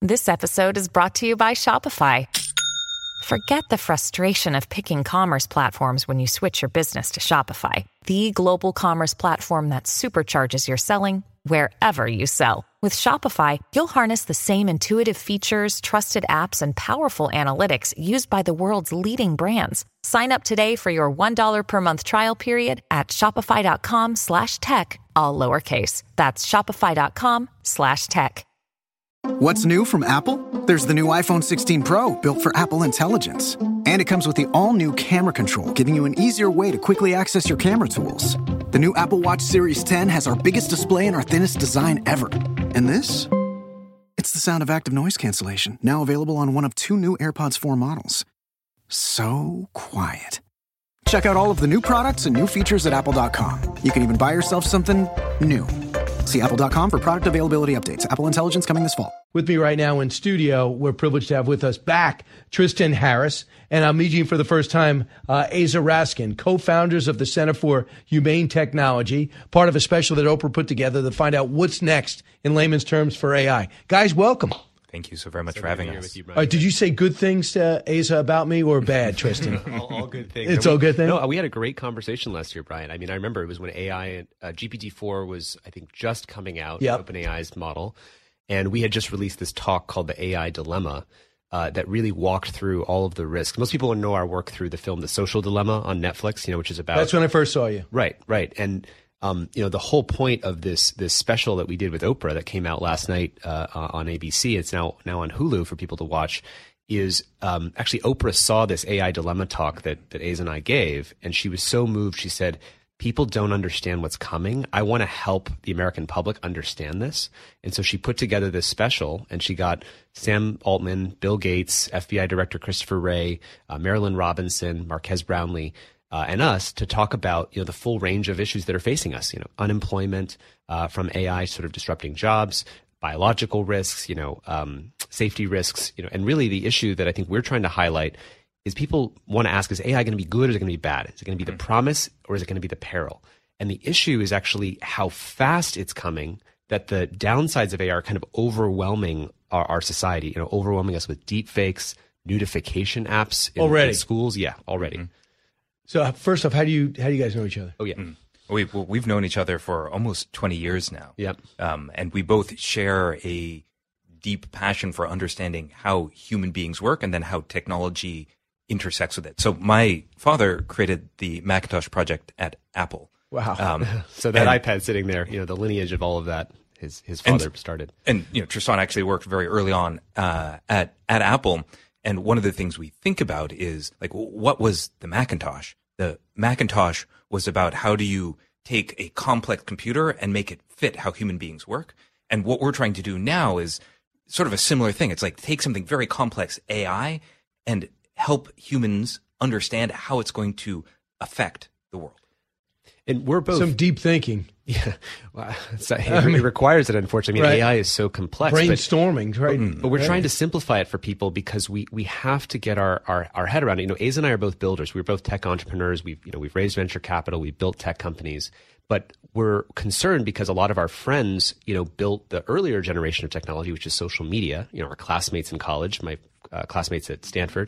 This episode is brought to you by Shopify. Forget the frustration of picking commerce platforms when you switch your business to Shopify, the global commerce platform that supercharges your selling wherever you sell. With Shopify, you'll harness the same intuitive features, trusted apps, and powerful analytics used by the world's leading brands. Sign up today for your $1 per month trial period at shopify.com/tech, all lowercase. That's shopify.com/tech. What's new from Apple? There's the new iPhone 16 Pro, built for Apple Intelligence. And it comes with the all-new camera control, giving you an easier way to quickly access your camera tools. The new Apple Watch Series 10 has our biggest display and our thinnest design ever. And this? It's the sound of active noise cancellation, now available on one of 2 new AirPods 4 models. So quiet. Check out all of the new products and new features at apple.com. You can even buy yourself something new. See apple.com for product availability updates. Apple Intelligence coming this fall. With me right now in studio, we're privileged to have with us back Tristan Harris, and I'm meeting for the first time Asa Raskin, co-founders of the Center for Humane Technology, part of a special that Oprah put together to find out what's next in layman's terms for AI. Guys, welcome. Thank you so very much for having us. Did you say good things to Asa about me or bad, Tristan? all good things. It's all good things? No, we had a great conversation last year, Brian. I mean, I remember it was when AI, GPT-4 was, I think, just coming out, OpenAI's model. And we had just released this talk called The AI Dilemma that really walked through all of the risks. Most people know our work through the film The Social Dilemma on Netflix, which is about... That's when I first saw you. Right. And... the whole point of this special that we did with Oprah that came out last night on ABC, it's now on Hulu for people to watch, is actually Oprah saw this AI dilemma talk that Asa and I gave, and she was so moved. She said, people don't understand what's coming. I want to help the American public understand this. And so she put together this special, and she got Sam Altman, Bill Gates, FBI Director Christopher Wray, Marilyn Robinson, Marquez Brownlee, and us to talk about the full range of issues that are facing us. Unemployment from AI sort of disrupting jobs, biological risks, safety risks, and really the issue that I think we're trying to highlight is people want to ask: is AI going to be good or is it going to be bad? Is it going to be the promise or is it going to be the peril? And the issue is actually how fast it's coming. That the downsides of AI are kind of overwhelming our society. Overwhelming us with deep fakes, nudification apps in schools. Yeah, already. Mm-hmm. So first off, how do you guys know each other? Oh, yeah. We've known each other for almost 20 years now. Yep. And we both share a deep passion for understanding how human beings work and then how technology intersects with it. So my father created the Macintosh project at Apple. Wow. So that iPad sitting there, the lineage of all of that, his father started. And, Tristan actually worked very early on at Apple. And one of the things we think about is, what was the Macintosh? The Macintosh was about how do you take a complex computer and make it fit how human beings work. And what we're trying to do now is sort of a similar thing. It's like take something very complex, AI, and help humans understand how it's going to affect the world. And we're both... Some deep thinking. Yeah. Well, it requires it, unfortunately. I mean, AI is so complex. Brainstorming, right? But we're trying to simplify it for people because we have to get our head around it. Asa and I are both builders. We're both tech entrepreneurs. We've raised venture capital. We've built tech companies. But we're concerned because a lot of our friends, built the earlier generation of technology, which is social media. Our classmates in college, my classmates at Stanford.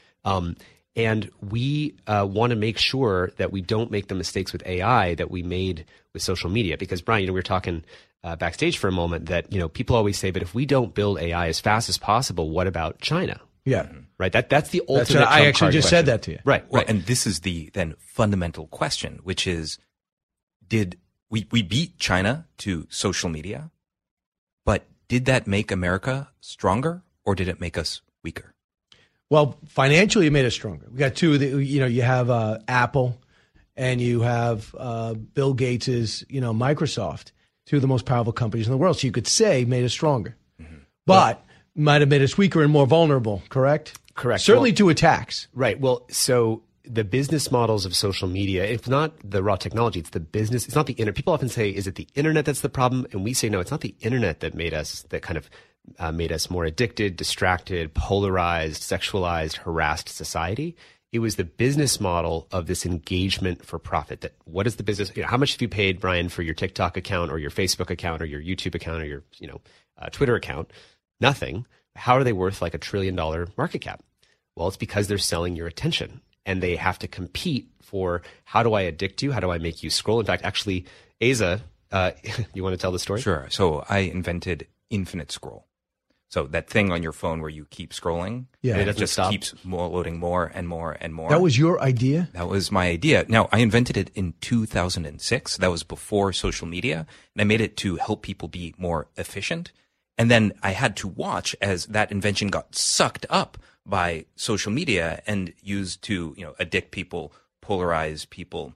And we want to make sure that we don't make the mistakes with AI that we made with social media. Because, Brian, we were talking backstage for a moment that, people always say, but if we don't build AI as fast as possible, what about China? Yeah. Right? That's the ultimate I actually just said that to you. Right. And this is the then fundamental question, which is, did we beat China to social media, but did that make America stronger or did it make us weaker? Well, financially, it made us stronger. We got two. You have Apple, and you have Bill Gates's, Microsoft, two of the most powerful companies in the world. So you could say made us stronger, but might have made us weaker and more vulnerable. Correct. Certainly to attacks. Right. Well, so the business models of social media, it's not the raw technology, it's the business. It's not the internet. People often say, "Is it the internet that's the problem?" And we say, no, it's not the internet that made us more addicted, distracted, polarized, sexualized, harassed society. It was the business model of this engagement for profit. That what is the business? How much have you paid, Brian, for your TikTok account or your Facebook account or your YouTube account or your Twitter account? Nothing. how are they worth like $1 trillion market cap? Well, it's because they're selling your attention, and they have to compete for how do I addict you? How do I make you scroll? In fact, actually, Aza, you want to tell the story? Sure. So I invented infinite scroll. So that thing on your phone where you keep scrolling, Yeah. and It it just doesn't stop. keeps loading more and more and more. That was your idea? That was my idea. Now, I invented it in 2006. That was before social media. And I made it to help people be more efficient. And then I had to watch as that invention got sucked up by social media and used to, addict people, polarize people,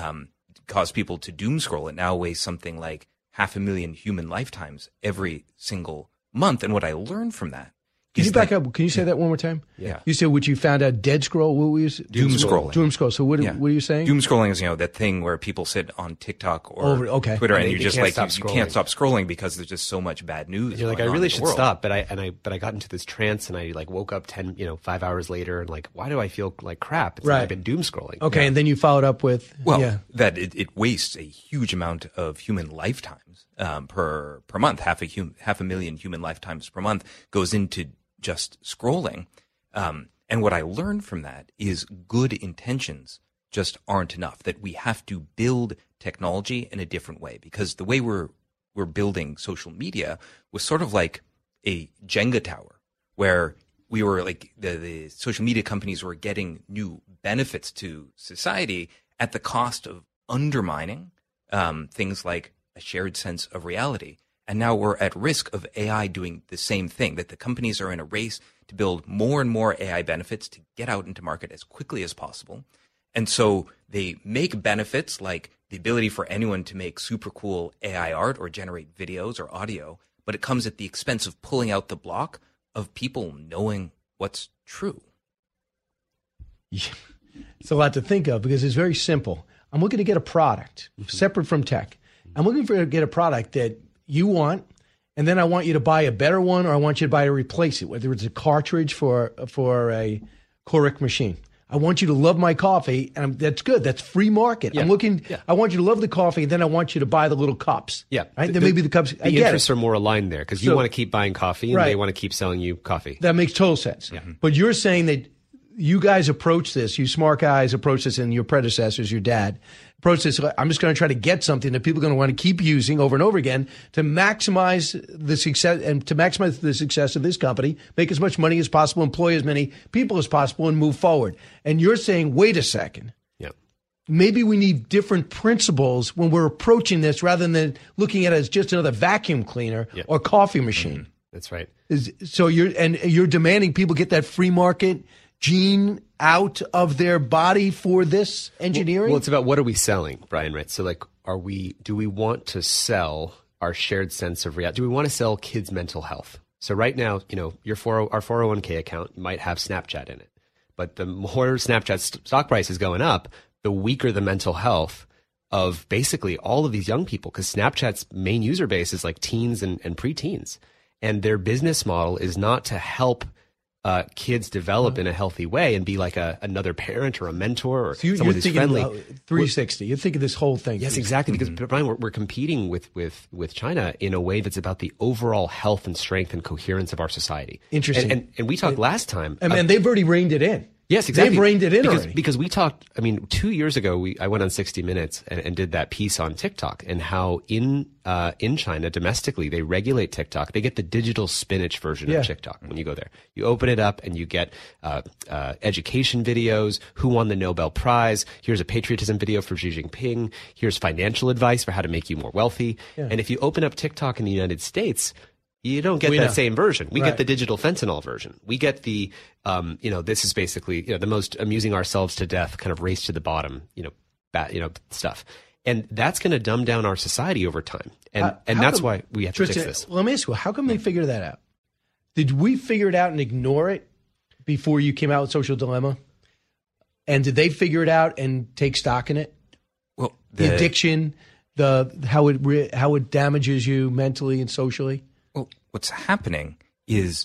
cause people to doom scroll. It now weighs something like 500,000 human lifetimes every single month. And what I learned from that Can is you back that- up? Can you say that one more time? Yeah. You said what you found out, dead scroll. What were you? Doom scrolling. Doom scroll. So what Yeah. are you saying? Doom scrolling is, that thing where people sit on TikTok or Okay. Twitter and They- you they just can't like, stop you can't scrolling. stop scrolling because there's just so much bad news. You're like, I going on really in the should world. stop, but I got into this trance, and I like woke up 5 hours later, and like, why do I feel like crap? It's like Right. I've been doom scrolling. Okay, and then you followed up with That it wastes a huge amount of human lifetimes per month. Half a million human lifetimes per month goes into just scrolling. And what I learned from that is good intentions just aren't enough, that we have to build technology in a different way, because the way we're building social media was sort of like a Jenga tower, where we were like the social media companies were getting new benefits to society at the cost of undermining things like a shared sense of reality. And now we're at risk of AI doing the same thing, that the companies are in a race to build more and more AI benefits to get out into market as quickly as possible. And so they make benefits like the ability for anyone to make super cool AI art or generate videos or audio, but it comes at the expense of pulling out the block of people knowing what's true. it's a lot to think of because it's very simple. I'm looking to get a product separate from tech. I'm looking to get a product that you want, and then I want you to buy a better one, or I want you to buy to replace it, whether it's a cartridge for a Keurig machine. I want you to love my coffee, and that's good. That's free market. Yeah. I'm looking. Yeah. I want you to love the coffee, and then I want you to buy the little cups. Yeah. Right. Then maybe the cups. I The get interests it. are more aligned there because you So- want to keep buying coffee, and Right. they want to keep selling you coffee. That makes total sense. But you're saying that you guys approach this, you smart guys approach this, and your predecessors, your dad, approach this. I'm just going to try to get something that people are going to want to keep using over and over again to maximize the success of this company, make as much money as possible, employ as many people as possible, and move forward. And you're saying, wait a second. Yeah. Maybe we need different principles when we're approaching this rather than looking at it as just another vacuum cleaner or coffee machine. That's right. So you're demanding people get that free market gene out of their body for this engineering? Well, it's about what are we selling, Brian, right? So like, do we want to sell our shared sense of reality? Do we want to sell kids' mental health? So right now, our 401k account might have Snapchat in it, but the more Snapchat's stock price is going up, the weaker the mental health of basically all of these young people, because Snapchat's main user base is like teens and preteens. And their business model is not to help kids develop in a healthy way and be like another parent or a mentor or So you're someone who's thinking friendly. 360. You're thinking this whole thing. Yes, exactly. Because Brian, we're competing with China in a way that's about the overall health and strength and coherence of our society. Interesting. And we talked last time. And they've already reined it in. Yes, exactly. They've reined it in already. Because we talked, 2 years ago, I went on 60 Minutes and did that piece on TikTok and how in China, domestically, they regulate TikTok. They get the digital spinach version of TikTok when you go there. You open it up and you get education videos, who won the Nobel Prize, here's a patriotism video for Xi Jinping, here's financial advice for how to make you more wealthy. Yeah. And if you open up TikTok in the United States, you don't get that same version. We get the digital fentanyl version. We get the, this is basically, the most amusing ourselves to death kind of race to the bottom, stuff. And that's going to dumb down our society over time. And that's why we have to fix this. Let me ask you, how come they figured that out? Did we figure it out and ignore it before you came out with Social Dilemma? And did they figure it out and take stock in it? Well, the addiction, how it damages you mentally and socially? Well, what's happening is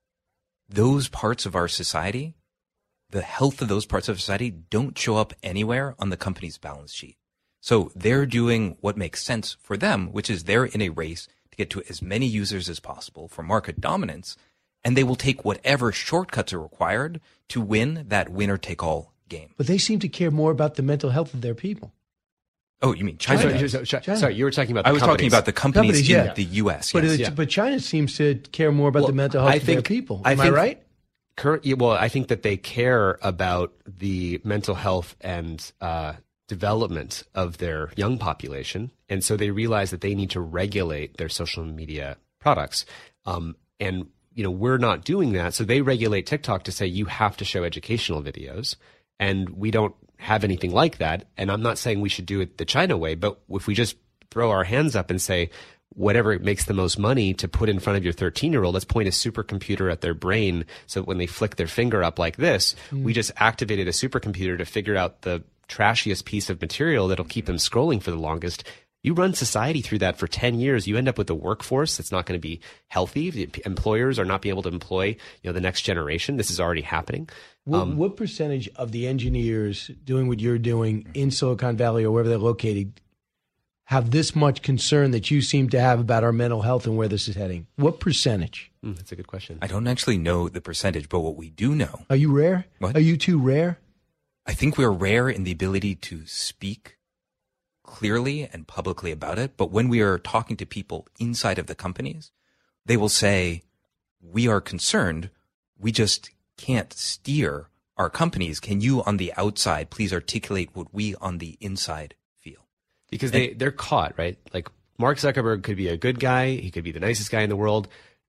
those parts of our society, the health of those parts of society don't show up anywhere on the company's balance sheet. So they're doing what makes sense for them, which is they're in a race to get to as many users as possible for market dominance. and they will take whatever shortcuts are required to win that winner-take-all game. But they seem to care more about the mental health of their people. Oh, you mean China? Sorry, you were talking about the I was companies. talking about the companies in yeah. the U.S. But, Yes. but China seems to care more about the mental health of their people. Am I right? I think that they care about the mental health and development of their young population, and so they realize that they need to regulate their social media products. And we're not doing that, so they regulate TikTok to say you have to show educational videos, and we don't have anything like that. And I'm not saying we should do it the China way, but if we just throw our hands up and say whatever makes the most money to put in front of your 13-year-old, let's point a supercomputer at their brain so that when they flick their finger up like this, we just activated a supercomputer to figure out the trashiest piece of material that'll keep them scrolling for the longest. You run society through that for 10 years, you end up with a workforce that's not going to be healthy. The employers are not be able to employ the next generation. This is already happening. What percentage of the engineers doing what you're doing in Silicon Valley or wherever they're located have this much concern that you seem to have about our mental health and where this is heading? What percentage? That's a good question. I don't actually know the percentage, but what we do know. Are you rare? What? Are you too rare? I think we're rare in the ability to speak clearly and publicly about it. But when we are talking to people inside of the companies, they will say, we are concerned. We just can't steer our companies. Can you on the outside please articulate what we on the inside feel? Because they're caught, right? Like Mark Zuckerberg could be a good guy. He could be the nicest guy in the world.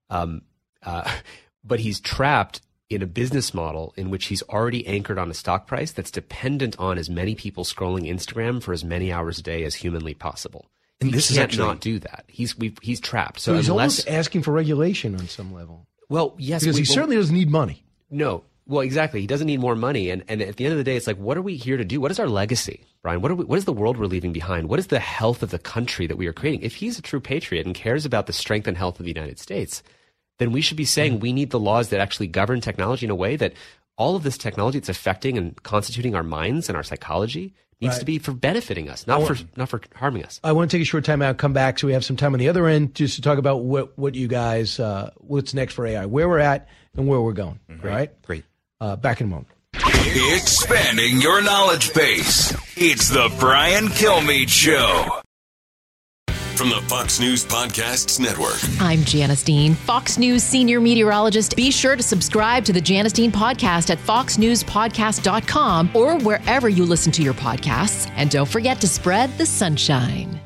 But he's trapped in a business model in which he's already anchored on a stock price that's dependent on as many people scrolling Instagram for as many hours a day as humanly possible. And he this can't is actually not do that. He's trapped. So he's unless, almost asking for regulation on some level. Well, yes, because he certainly doesn't need money. No. Well, exactly. He doesn't need more money. And at the end of the day, it's like, what are we here to do? What is our legacy, Brian? What is the world we're leaving behind? What is the health of the country that we are creating? If he's a true patriot and cares about the strength and health of the United States, then we should be saying we need the laws that actually govern technology in a way that all of this technology that's affecting and constituting our minds and our psychology needs to be for benefiting us, not for harming us. I want to take a short time out, come back so we have some time on the other end just to talk about what you guys, what's next for AI, where we're at and where we're going. Mm-hmm. Right? Great. Back in a moment. Expanding your knowledge base. It's the Brian Kilmeade Show. From the Fox News Podcasts Network. I'm Janice Dean, Fox News senior meteorologist. Be sure to subscribe to the Janice Dean podcast at foxnewspodcast.com or wherever you listen to your podcasts. And don't forget to spread the sunshine.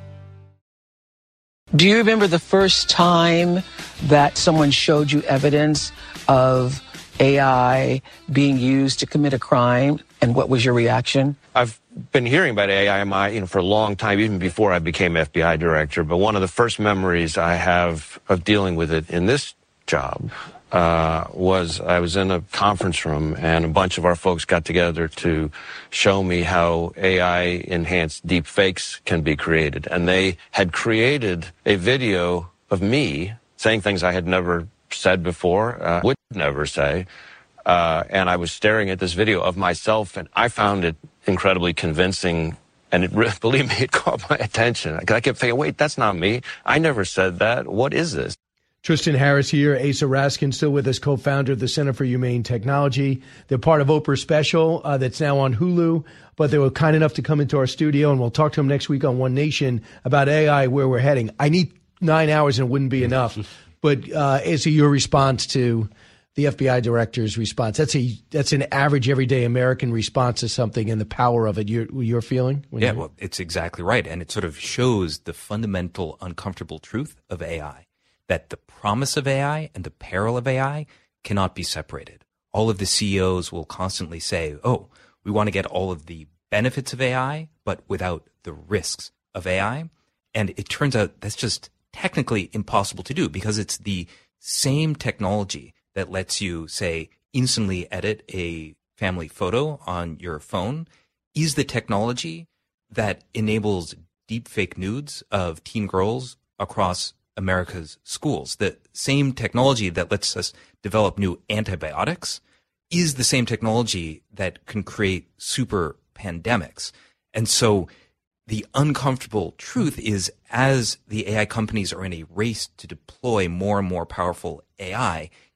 Do you remember the first time that someone showed you evidence of AI being used to commit a crime? And what was your reaction? I've been hearing about AI, for a long time, even before I became FBI director. But one of the first memories I have of dealing with it in this job was I was in a conference room and a bunch of our folks got together to show me how AI-enhanced deep fakes can be created. And they had created a video of me saying things I had never said before, would never say. And I was staring at this video of myself, and I found it incredibly convincing. And believe me, it caught my attention. I kept thinking, wait, that's not me. I never said that. What is this? Tristan Harris here, Asa Raskin still with us, co-founder of the Center for Humane Technology. They're part of Oprah's special that's now on Hulu, but they were kind enough to come into our studio, and we'll talk to them next week on One Nation about AI, where we're heading. I need 9 hours and it wouldn't be enough. But Asa, your response to the FBI director's response, that's an average everyday American response to something and the power of it. You're feeling? Yeah, well, it's exactly right. And it sort of shows the fundamental uncomfortable truth of AI, that the promise of AI and the peril of AI cannot be separated. All of the CEOs will constantly say, oh, we want to get all of the benefits of AI, but without the risks of AI. And it turns out that's just technically impossible to do, because it's the same technology that lets you, say, instantly edit a family photo on your phone is the technology that enables deepfake nudes of teen girls across America's schools. The same technology that lets us develop new antibiotics is the same technology that can create super pandemics. And so the uncomfortable truth is, as the AI companies are in a race to deploy more and more powerful AI,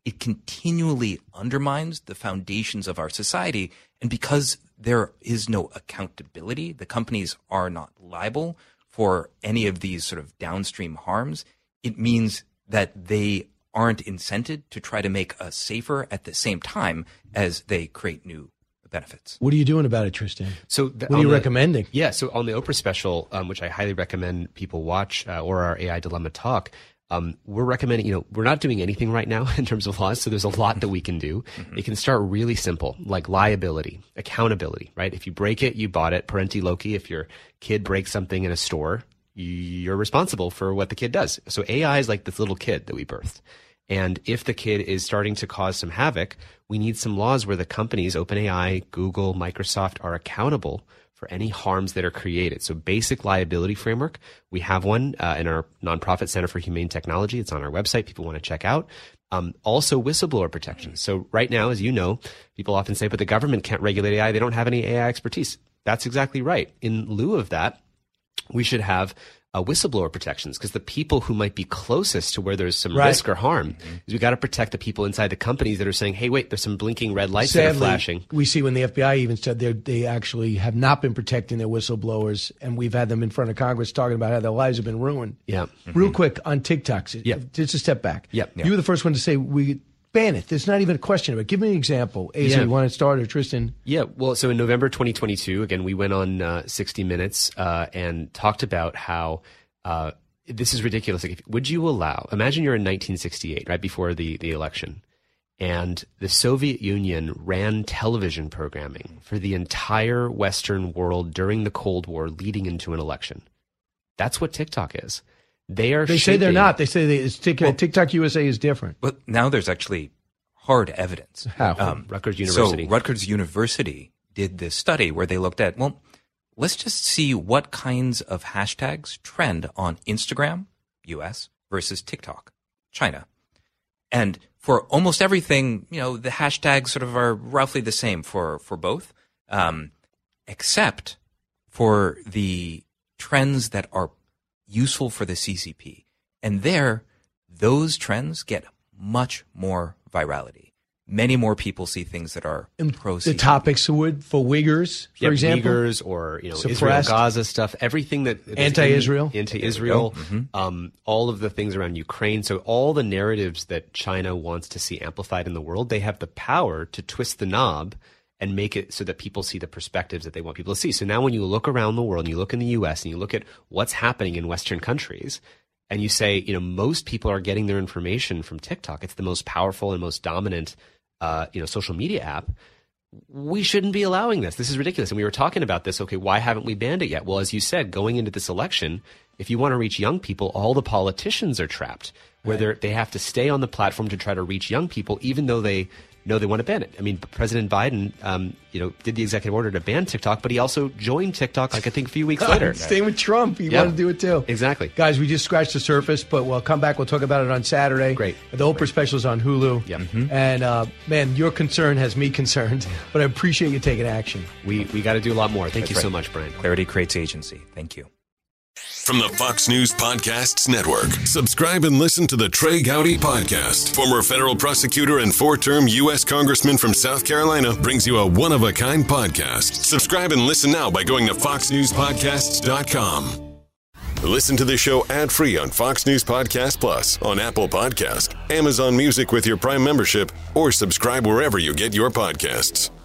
it continually undermines the foundations of our society. And because there is no accountability, the companies are not liable for any of these sort of downstream harms. It means that they aren't incented to try to make us safer at the same time as they create new benefits. What are you doing about it, Tristan? So what are you recommending? Yeah, so on the Oprah special, which I highly recommend people watch, or our AI Dilemma talk, we're recommending, we're not doing anything right now in terms of laws, so there's a lot that we can do. It can start really simple, like liability, accountability, right? If you break it, you bought it. Parenti loci, if your kid breaks something in a store, you're responsible for what the kid does. So AI is like this little kid that we birthed. And if the kid is starting to cause some havoc, we need some laws where the companies, OpenAI, Google, Microsoft, are accountable for any harms that are created. So basic liability framework, we have one in our nonprofit Center for Humane Technology. It's on our website. People want to check out. Also whistleblower protection. So right now, as you know, people often say, but the government can't regulate AI. They don't have any AI expertise. That's exactly right. In lieu of that, we should have whistleblower protections, because the people who might be closest to where there's some risk or harm is we got to protect the people inside the companies that are saying, hey, wait, there's some blinking red lights that are flashing. We see when the FBI even said they actually have not been protecting their whistleblowers, and we've had them in front of Congress talking about how their lives have been ruined. Yeah. Real quick on TikTok, just a step back. You were the first one to say we ban it. There's not even a question of it. Give me an example. Asa, you want to start, or Tristan? Yeah, well, so in November 2022, again, we went on 60 Minutes and talked about how this is ridiculous. Like, would you allow, imagine you're in 1968, right before the election, and the Soviet Union ran television programming for the entire Western world during the Cold War leading into an election. That's what TikTok is. They say they're not. They say TikTok USA is different. But now there's actually hard evidence. How? Rutgers University. So Rutgers University did this study where they looked at, let's just see what kinds of hashtags trend on Instagram, US, versus TikTok, China. And for almost everything, the hashtags sort of are roughly the same for both, except for the trends that are useful for the CCP. And those trends get much more virality. Many more people see things that are pro-CCP. The topics would, for Uyghurs, for example? Uyghurs or, Israel, Gaza stuff, everything that anti-Israel. All of the things around Ukraine. So all the narratives that China wants to see amplified in the world, they have the power to twist the knob and make it so that people see the perspectives that they want people to see. So now when you look around the world and you look in the US and you look at what's happening in Western countries, and you say, most people are getting their information from TikTok. It's the most powerful and most dominant, social media app. We shouldn't be allowing this. This is ridiculous. And we were talking about this. Okay, why haven't we banned it yet? Well, as you said, going into this election, if you want to reach young people, all the politicians are trapped, where they have to stay on the platform to try to reach young people, even though they know they want to ban it. I mean, President Biden, did the executive order to ban TikTok, but he also joined TikTok, I think, a few weeks later. Same with Trump. He wanted to do it too. Exactly. Guys, we just scratched the surface, but we'll come back. We'll talk about it on Saturday. Great. The Oprah special is on Hulu. Yeah. And, man, your concern has me concerned, but I appreciate you taking action. We got to do a lot more. Thank you so much, Brian. Clarity creates agency. Thank you. From the Fox News Podcasts Network, subscribe and listen to the Trey Gowdy Podcast. Former federal prosecutor and four-term U.S. Congressman from South Carolina brings you a one-of-a-kind podcast. Subscribe and listen now by going to foxnewspodcasts.com. Listen to the show ad-free on Fox News Podcast Plus, on Apple Podcast, Amazon Music with your Prime membership, or subscribe wherever you get your podcasts.